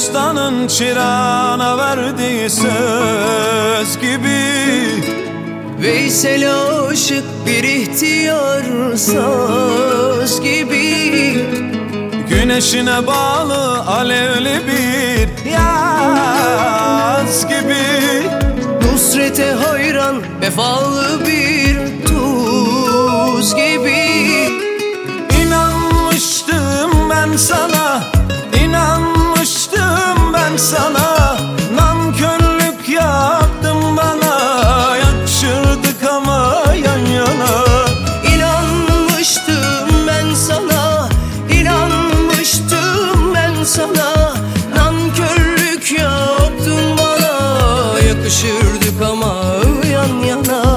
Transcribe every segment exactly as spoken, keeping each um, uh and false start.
ustanın çırağına verdiği söz gibi. Veysel'e aşık bir ihtiyar söz gibi. Güneşine bağlı alevli bir yaz gibi. Nusret'e hayran vefalı bir tuz gibi. İnanmıştım ben sana, inanmıştım ben sana. Nankörlük yaptın bana, yakışırdık ama yan yana. İnanmıştım ben sana, inanmıştım ben sana. Nankörlük yaptın bana, yakışırdık ama yan yana.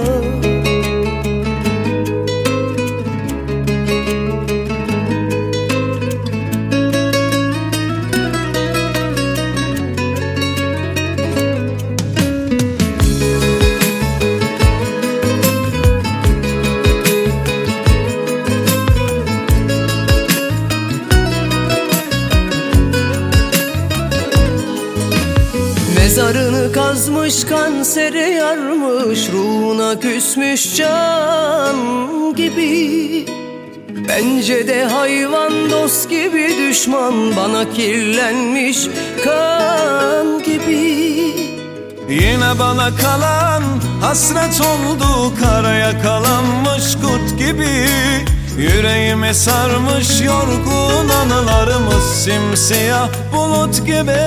Mezarını kazmış, kansere yarmış, ruhuna küsmüş can gibi. Bence de hayvan dost gibi, düşman bana kirlenmiş kan gibi. Yine bana kalan hasret oldu, kara yakalanmış kurt gibi. Yüreğimi sarmış yorgun anılarımız, simsiyah bulut gibi.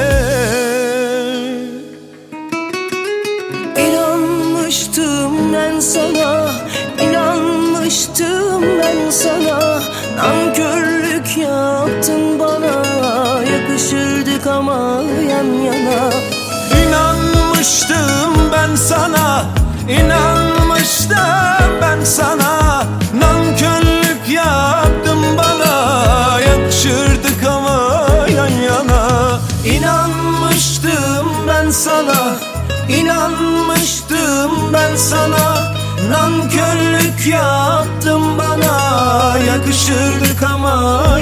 İnanmıştım ben sana, inanmıştım ben sana. Nankörlük yaptın bana, yakışırdık ama yan yana. İnanmıştım ben sana, inanmıştım ben sana. Nankörlük yaptın bana, yakışırdık ama yan yana. İnanmıştım ben sana, İnanmıştım ben sana. Nankörlük yaptın bana, yakışırdık ama